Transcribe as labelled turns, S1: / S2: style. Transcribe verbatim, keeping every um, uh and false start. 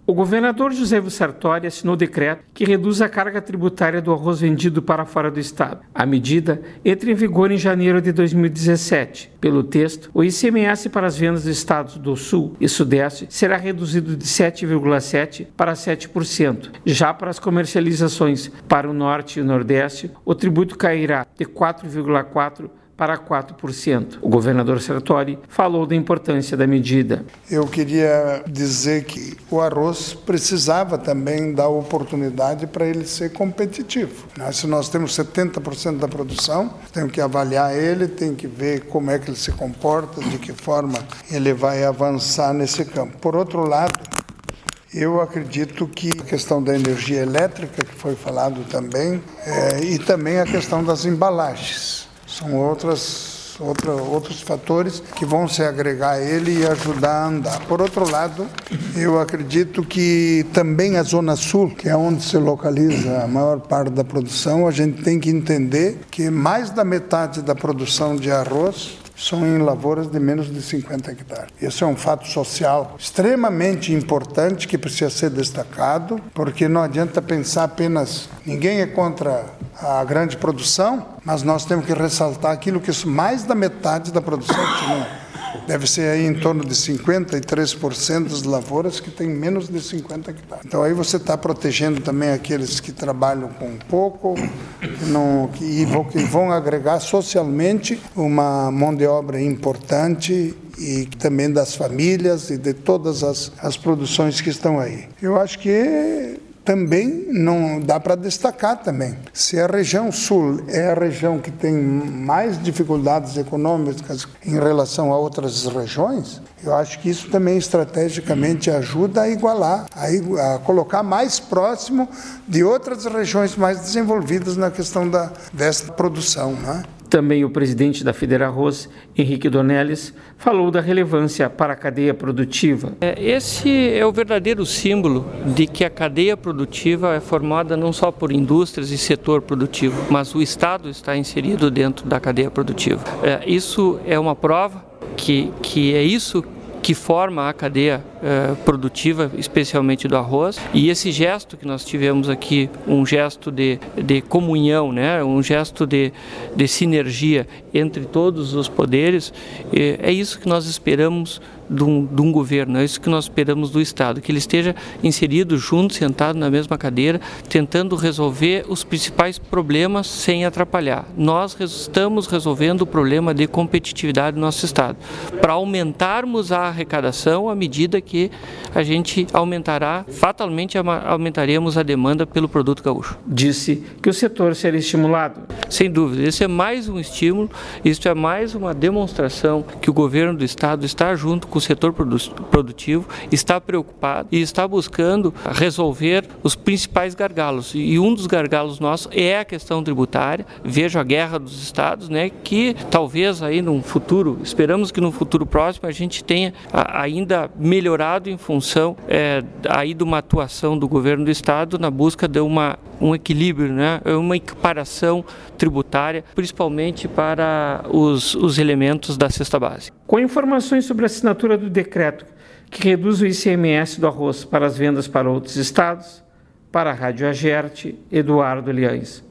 S1: O governador José Sartori assinou decreto que reduz a carga tributária do arroz vendido para fora do estado. A medida entra em vigor em janeiro de dois mil e dezessete. Pelo texto, o I C M S para as vendas dos estados do Sul e Sudeste será reduzido de sete vírgula sete por cento para sete por cento. Já para as comercializações para o Norte e o Nordeste, o tributo cairá de quatro vírgula quatro por cento para quatro por cento. O governador Sartori falou da importância da medida.
S2: Eu queria dizer que o arroz precisava também dar oportunidade para ele ser competitivo. Se nós temos setenta por cento da produção, temos que avaliar ele, tem que ver como é que ele se comporta, de que forma ele vai avançar nesse campo. Por outro lado, eu acredito que a questão da energia elétrica, que foi falado também, é, e também a questão das embalagens. São outras, outra, outros fatores que vão se agregar a ele e ajudar a andar. Por outro lado, eu acredito que também a Zona Sul, que é onde se localiza a maior parte da produção, a gente tem que entender que mais da metade da produção de arroz são em lavouras de menos de cinquenta hectares. Esse é um fato social extremamente importante que precisa ser destacado, porque não adianta pensar apenas, ninguém é contra a grande produção, mas nós temos que ressaltar aquilo que mais da metade da produção deve ser aí em torno de cinquenta e três por cento das lavouras que têm menos de cinquenta hectares. Então aí você está protegendo também aqueles que trabalham com pouco que não, que, e vão, que vão agregar socialmente uma mão de obra importante e também das famílias e de todas as, as produções que estão aí. Eu acho que também não dá para destacar também. Se a região sul é a região que tem mais dificuldades econômicas em relação a outras regiões, eu acho que isso também estrategicamente ajuda a igualar, a, a colocar mais próximo de outras regiões mais desenvolvidas na questão da, dessa produção, né?
S1: Também o presidente da Federarroz, Henrique Dornelles, falou da relevância para a cadeia produtiva.
S3: Esse é o verdadeiro símbolo de que a cadeia produtiva é formada não só por indústrias e setor produtivo, mas o Estado está inserido dentro da cadeia produtiva. Isso é uma prova que, que é isso que forma a cadeia eh, produtiva, especialmente do arroz. E esse gesto que nós tivemos aqui, um gesto de, de comunhão, né? Um gesto de, de sinergia entre todos os poderes, eh, é isso que nós esperamos de um, de um governo, é isso que nós esperamos do Estado, que ele esteja inserido junto, sentado na mesma cadeira, tentando resolver os principais problemas sem atrapalhar. Nós estamos resolvendo o problema de competitividade do nosso Estado, para aumentarmos a arrecadação à medida que a gente aumentará, fatalmente aumentaremos a demanda pelo produto gaúcho.
S1: Disse que o setor será estimulado.
S3: Sem dúvida, esse é mais um estímulo, isso é mais uma demonstração que o governo do Estado está junto com o setor produtivo, está preocupado e está buscando resolver os principais gargalos. E um dos gargalos nossos é a questão tributária. Vejo a guerra dos estados, né, que talvez aí num futuro, esperamos que no futuro próximo a gente tenha ainda melhorado em função é, aí de uma atuação do governo do estado na busca de uma, um equilíbrio, né, uma equiparação tributária, principalmente para os, os elementos da cesta básica.
S1: Com informações sobre a assinatura do decreto que reduz o I C M S do arroz para as vendas para outros estados, para a Rádio Agerte, Eduardo Liães.